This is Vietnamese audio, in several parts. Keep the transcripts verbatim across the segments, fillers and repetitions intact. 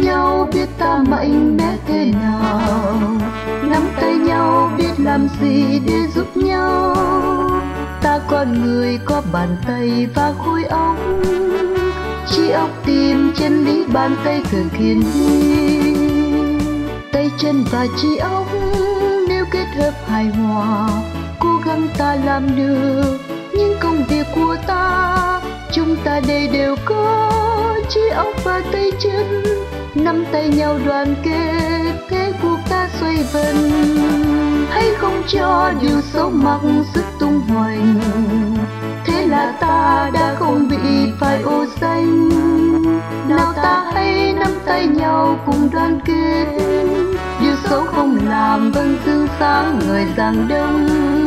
nhau biết ta mạnh mẽ thế nào, nắm tay nhau biết làm gì để giúp nhau. Ta con người có bàn tay và khối óc, trí óc tìm chân lý, bàn tay thực hiện đi. Tay chân và trí óc nếu kết hợp hài hòa, cố gắng ta làm được những công việc của ta. Chúng ta đây đều có trí óc và tay chân, nắm tay nhau đoàn kết, thế cuộc ta xoay vần. Hãy không cho điều xấu mặc sức tung hoành, thế là ta đã không bị phải ô danh. Nào ta hãy nắm tay nhau cùng đoàn kết, điều xấu không làm vâng dương sáng người Giang Đông.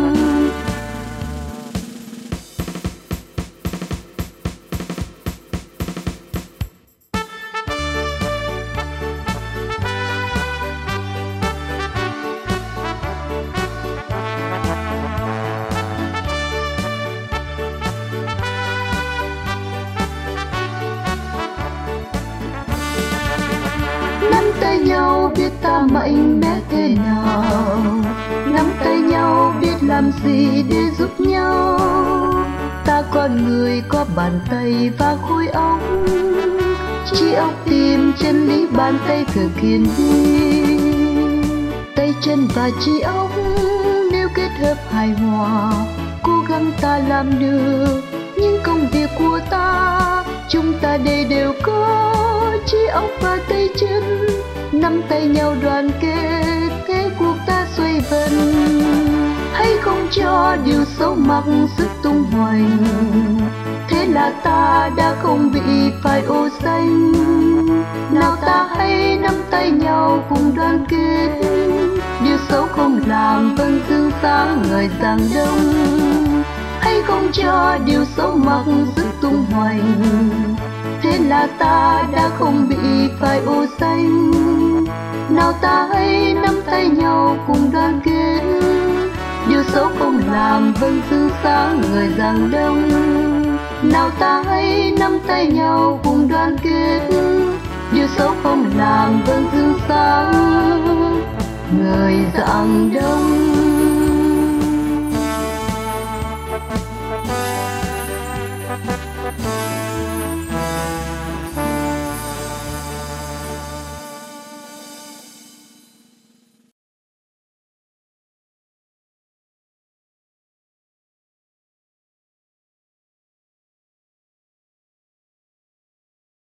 Nắm tay nhau biết ta mạnh mẽ thế nào, nắm tay nhau biết làm gì để giúp nhau. Ta con người có bàn tay và khối óc, trí óc tìm chân lý, bàn tay thực hiện đi. Tay chân và trí óc nếu kết hợp hài hòa, cố gắng ta làm được những công việc của ta. Chúng ta đây đều có trí óc và tay chân, nắm tay nhau đoàn kết, thế cuộc ta xoay vần. Hãy không cho điều xấu mặc sức tung hoành, thế là ta đã không bị phải ô danh. Nào ta hãy nắm tay nhau cùng đoàn kết, điều xấu không làm vâng dương sáng người Giang Đông. Hãy không cho điều xấu mặc sức tung hoành, thế là ta đã không bị phải ô danh. Nào ta hãy nắm tay nhau cùng đoàn kết, điều xấu không làm vâng dương sáng người Giang Đông. Nào ta hãy nắm tay nhau cùng đoàn kết, điều xấu không làm vâng dương sáng người Giang Đông.